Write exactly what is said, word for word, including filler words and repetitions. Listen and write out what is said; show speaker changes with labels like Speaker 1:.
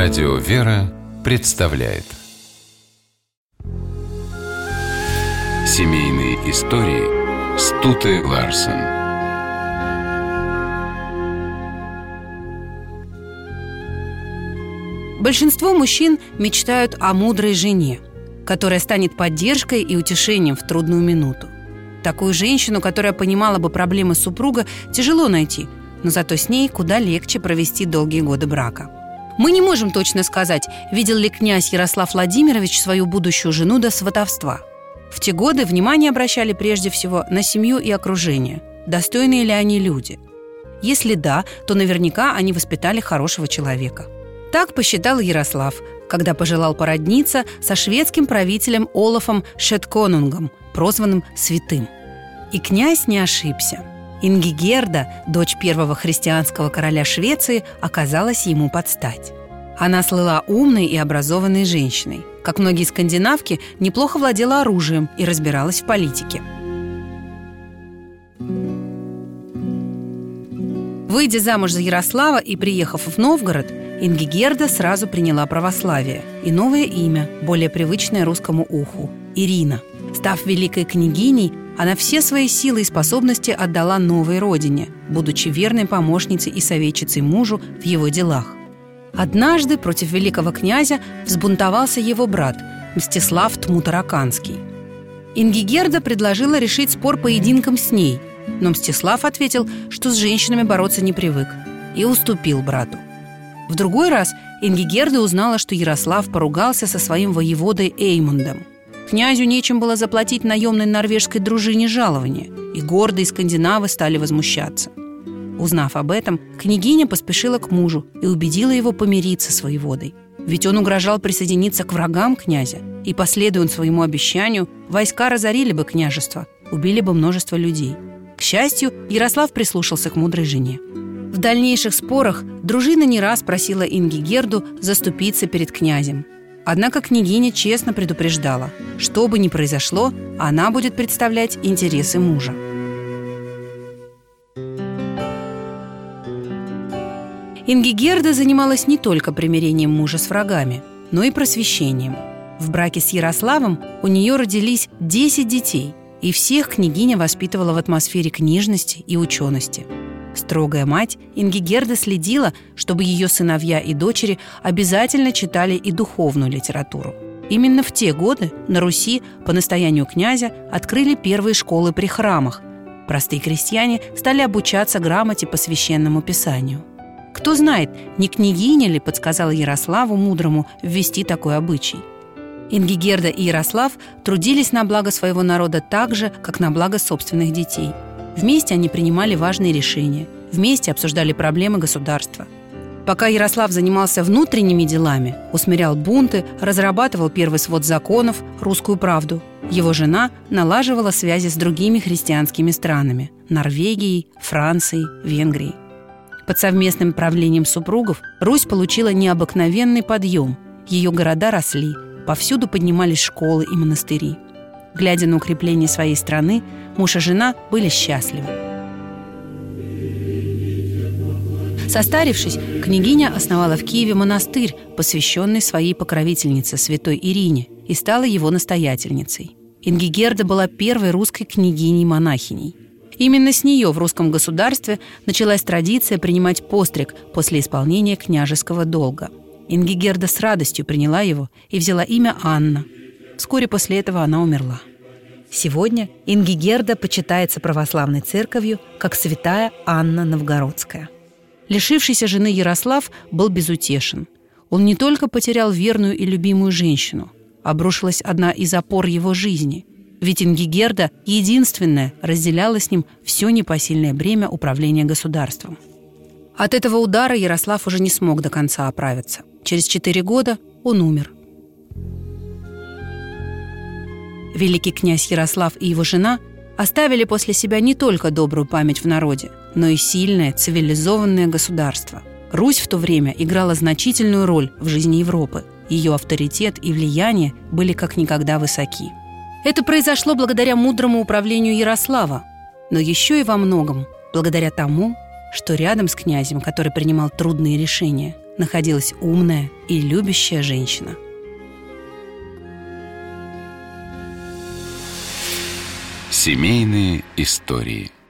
Speaker 1: Радио «Вера» представляет семейные истории Стуты Ларсен.
Speaker 2: Большинство мужчин мечтают о мудрой жене, которая станет поддержкой и утешением в трудную минуту. Такую женщину, которая понимала бы проблемы супруга, тяжело найти, но зато с ней куда легче провести долгие годы брака. Мы не можем точно сказать, видел ли князь Ярослав Владимирович свою будущую жену до сватовства. В те годы внимание обращали прежде всего на семью и окружение, достойные ли они люди. Если да, то наверняка они воспитали хорошего человека. Так посчитал Ярослав, когда пожелал породниться со шведским правителем Олафом Шетконунгом, прозванным Святым. И князь не ошибся. Ингигерда, дочь первого христианского короля Швеции, оказалась ему под стать. Она слыла умной и образованной женщиной. Как многие скандинавки, неплохо владела оружием и разбиралась в политике. Выйдя замуж за Ярослава и приехав в Новгород, Ингигерда сразу приняла православие и новое имя, более привычное русскому уху – Ирина. Став великой княгиней, она все свои силы и способности отдала новой родине, будучи верной помощницей и советчицей мужу в его делах. Однажды против великого князя взбунтовался его брат Мстислав Тмутараканский. Ингигерда предложила решить спор поединком с ней, но Мстислав ответил, что с женщинами бороться не привык, и уступил брату. В другой раз Ингигерда узнала, что Ярослав поругался со своим воеводой Эймундом. Князю нечем было заплатить наемной норвежской дружине жалование, и гордые скандинавы стали возмущаться. Узнав об этом, княгиня поспешила к мужу и убедила его помириться с воеводой. Ведь он угрожал присоединиться к врагам князя, и, последуя своему обещанию, войска разорили бы княжество, убили бы множество людей. К счастью, Ярослав прислушался к мудрой жене. В дальнейших спорах дружина не раз просила Ингигерду заступиться перед князем. Однако княгиня честно предупреждала, что бы ни произошло, она будет представлять интересы мужа. Ингигерда занималась не только примирением мужа с врагами, но и просвещением. В браке с Ярославом у нее родились десять детей, и всех княгиня воспитывала в атмосфере книжности и учености. Строгая мать Ингигерда следила, чтобы ее сыновья и дочери обязательно читали и духовную литературу. Именно в те годы на Руси по настоянию князя открыли первые школы при храмах. Простые крестьяне стали обучаться грамоте по священному писанию. Кто знает, не княгиня ли подсказала Ярославу Мудрому ввести такой обычай. Ингигерда и Ярослав трудились на благо своего народа так же, как на благо собственных детей. Вместе они принимали важные решения, вместе обсуждали проблемы государства. Пока Ярослав занимался внутренними делами, усмирял бунты, разрабатывал первый свод законов, русскую правду, его жена налаживала связи с другими христианскими странами – Норвегией, Францией, Венгрией. Под совместным правлением супругов Русь получила необыкновенный подъем. Ее города росли, повсюду поднимались школы и монастыри. Глядя на укрепление своей страны, муж и жена были счастливы. Состарившись, княгиня основала в Киеве монастырь, посвященный своей покровительнице, святой Ирине, и стала его настоятельницей. Ингигерда была первой русской княгиней-монахиней. Именно с нее в русском государстве началась традиция принимать постриг после исполнения княжеского долга. Ингигерда с радостью приняла его и взяла имя Анна. Вскоре после этого она умерла. Сегодня Ингигерда почитается православной церковью как святая Анна Новгородская. Лишившийся жены Ярослав был безутешен. Он не только потерял верную и любимую женщину, обрушилась одна из опор его жизни. Ведь Ингигерда единственная разделяла с ним все непосильное бремя управления государством. От этого удара Ярослав уже не смог до конца оправиться. Через четыре года он умер. Великий князь Ярослав и его жена оставили после себя не только добрую память в народе, но и сильное цивилизованное государство. Русь в то время играла значительную роль в жизни Европы. Ее авторитет и влияние были как никогда высоки. Это произошло благодаря мудрому управлению Ярослава, но еще и во многом благодаря тому, что рядом с князем, который принимал трудные решения, находилась умная и любящая женщина.
Speaker 1: Семейные истории.